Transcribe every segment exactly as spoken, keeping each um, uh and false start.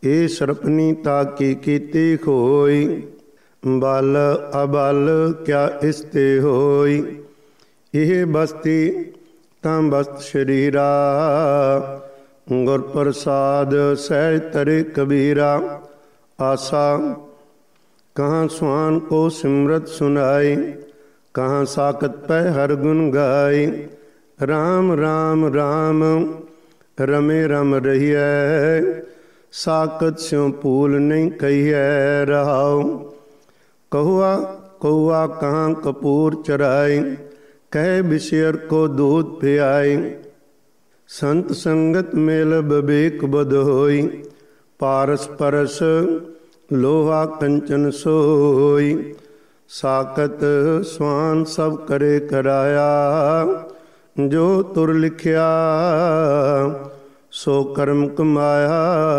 ए सरपनी ताकी कीती खोई, बल अबल क्या इसते होई। यह बस्ती तां बस्त शरीरा, गुर प्रसाद सहज तरे कबीरा। आसा कहाँ सुहान को सिमरत सुनाई, कहाँ साकत पै हर गुण गाई। राम राम राम रमे रम रहिए, साकत स्यों भूल नहीं कहिए रहाओ। कहुआ कौआ कहाँ कपूर चराई, कह बिशेर को दूध पियाई। संत संगत मेल बबेक बद होई, पारस परस लोहा कंचन सोई। साकत स्वान सब करे कराया, जो तुर लिखिया सो कर्म कमाया।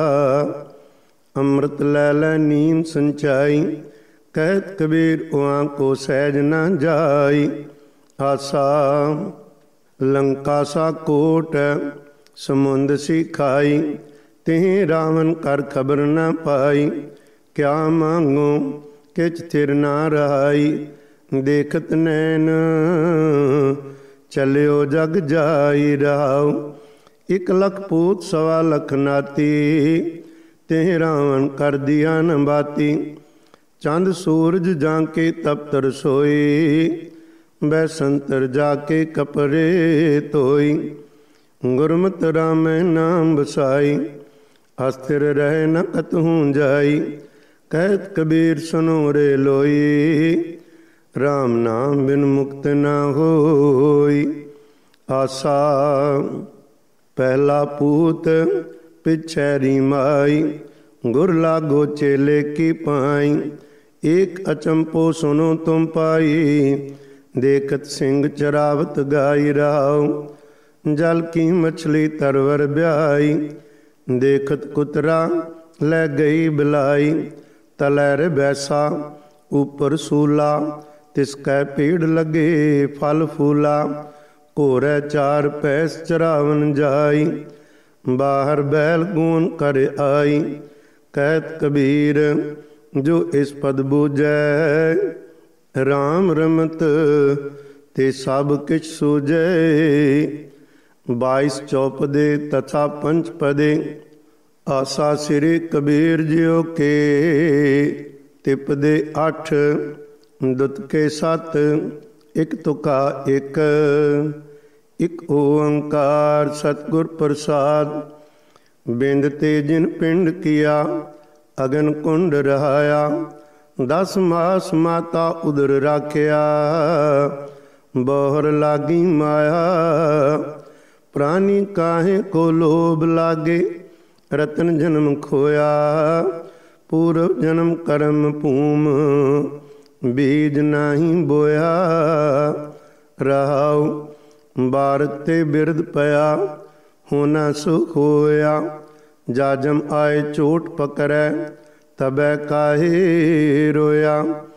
अमृत लै लै नींद संचाई, कहत कबीर उहाँ को सहज न जाई। आसा लंका सा कोट समुंद सी खाई, तिह रावण कर खबर न पाई। क्या मांगो किच थिर ना रहाई, देखत नैन चलियो जग जाई रहाओ। एक लख पूत सवा लख नाती, तिह रावण कर दिया न बाती। चंद सूरज जाके तप्त रसोई, बैसंतर जाके कपरे धोई। गुरमत राम नाम बसाई, अस्थिर रहे न कतहूँ जाई। कहत कबीर सुनो रे लोई, राम नाम बिन मुक्त न होई। आसा पहला पूत पिछैरी माई, गुर लागो चेले की पाई। एक अचंपो सुनो तुम पाई, देखत सिंह चरावत गाई राव। जल की मछली तरवर ब्याई, देखत कुतरा लै गई बिलाई। तलैर बैसा ऊपर सूला, तिसकै पीड़ लगे फल फूला। घोरै चार पैस चरावन जाई, बाहर बैल गून कर आई। कहत कबीर जो इस पद बूझै, राम रमत ते सब किछ सूझै। बाईस चौपदे तथा पंच पदे, आसा श्री कबीर जियो के। तिपदे अठ दुत के सत, एक तुका एक। एक ओंकार सतगुर प्रसाद, बिंद ते जिन पिंड किया, अगन कुंड रहाया। दस मास माता उदर राखिया, बोहर लागी माया। प्राणी काहे को लोभ लागे, रतन जन्म खोया। पूर्व जन्म कर्म भूम, बीज नाही बोया। रहाओ भारत ते बिरद पया, होना सुख होया। जाजम आए चोट पकड़ै, तबै काहे रोया।